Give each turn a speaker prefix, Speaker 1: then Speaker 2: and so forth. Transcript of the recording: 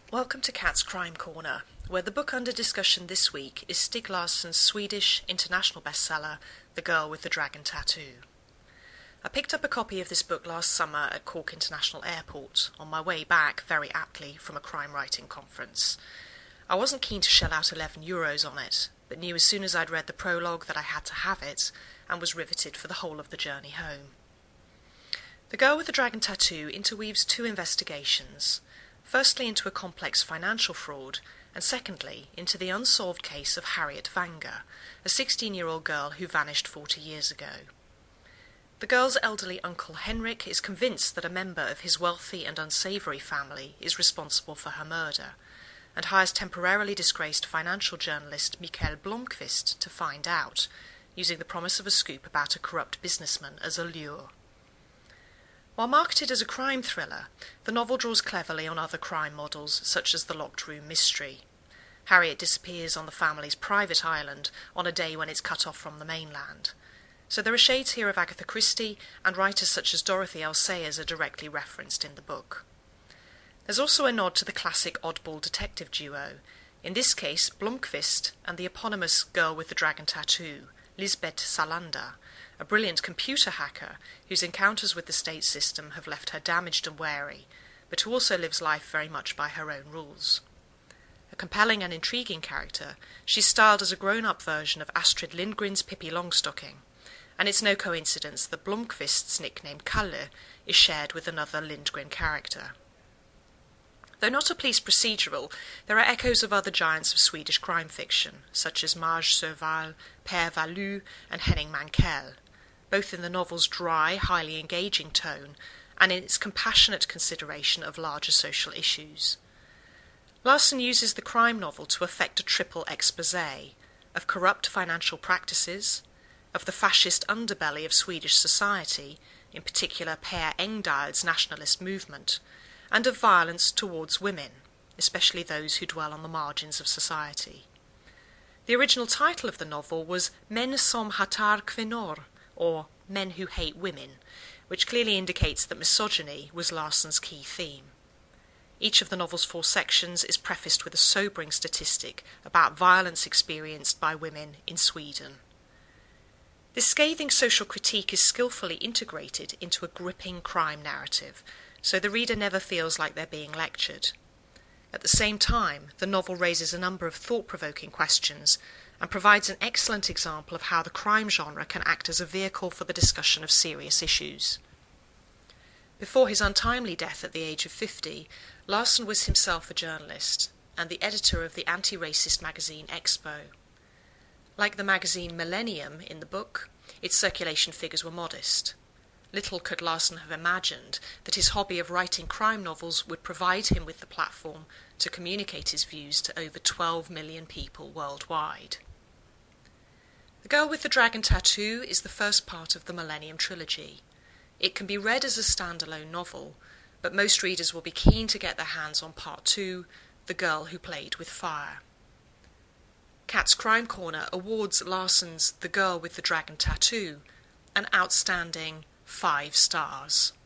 Speaker 1: Welcome to Cat's Crime Corner, where the book under discussion this week is Stieg Larsson's Swedish international bestseller, The Girl with the Dragon Tattoo. I picked up a copy of this book last summer at Cork International Airport, on my way back, very aptly, from a crime writing conference. I wasn't keen to shell out €11 on it, but knew as soon as I'd read the prologue that I had to have it, and was riveted for the whole of the journey home. The Girl with the Dragon Tattoo interweaves two investigations. Firstly into a complex financial fraud, and secondly into the unsolved case of Harriet Vanger, a 16-year-old girl who vanished 40 years ago. The girl's elderly uncle Henrik is convinced that a member of his wealthy and unsavoury family is responsible for her murder, and hires temporarily disgraced financial journalist Mikael Blomqvist to find out, using the promise of a scoop about a corrupt businessman as a lure. While marketed as a crime thriller, the novel draws cleverly on other crime models, such as the locked room mystery. Harriet disappears on the family's private island on a day when it's cut off from the mainland. So there are shades here of Agatha Christie, and writers such as Dorothy L. Sayers are directly referenced in the book. There's also a nod to the classic oddball detective duo, in this case Blomqvist and the eponymous girl with the dragon tattoo, Lisbeth Salander, a brilliant computer hacker whose encounters with the state system have left her damaged and wary, but who also lives life very much by her own rules. A compelling and intriguing character, she's styled as a grown-up version of Astrid Lindgren's Pippi Longstocking, and it's no coincidence that Blomqvist's nickname Kalle is shared with another Lindgren character. Though not a police procedural, there are echoes of other giants of Swedish crime fiction, such as Marge Serval, Per Wahlöö, and Henning Mankell, both in the novel's dry, highly engaging tone and in its compassionate consideration of larger social issues. Larsson uses the crime novel to effect a triple exposé of corrupt financial practices, of the fascist underbelly of Swedish society, in particular Per Engdahl's nationalist movement, and of violence towards women, especially those who dwell on the margins of society. The original title of the novel was Män som hatar kvinnor, or Men Who Hate Women, which clearly indicates that misogyny was Larsson's key theme. Each of the novel's 4 sections is prefaced with a sobering statistic about violence experienced by women in Sweden. This scathing social critique is skillfully integrated into a gripping crime narrative, so the reader never feels like they're being lectured. At the same time, the novel raises a number of thought-provoking questions and provides an excellent example of how the crime genre can act as a vehicle for the discussion of serious issues. Before his untimely death at the age of 50, Larsson was himself a journalist and the editor of the anti-racist magazine Expo. Like the magazine Millennium in the book, its circulation figures were modest. Little could Larsson have imagined that his hobby of writing crime novels would provide him with the platform to communicate his views to over 12 million people worldwide. The Girl with the Dragon Tattoo is the first part of the Millennium trilogy. It can be read as a standalone novel, but most readers will be keen to get their hands on part 2, The Girl Who Played with Fire. Cat's Crime Corner awards Larsson's The Girl with the Dragon Tattoo an outstanding 5 stars.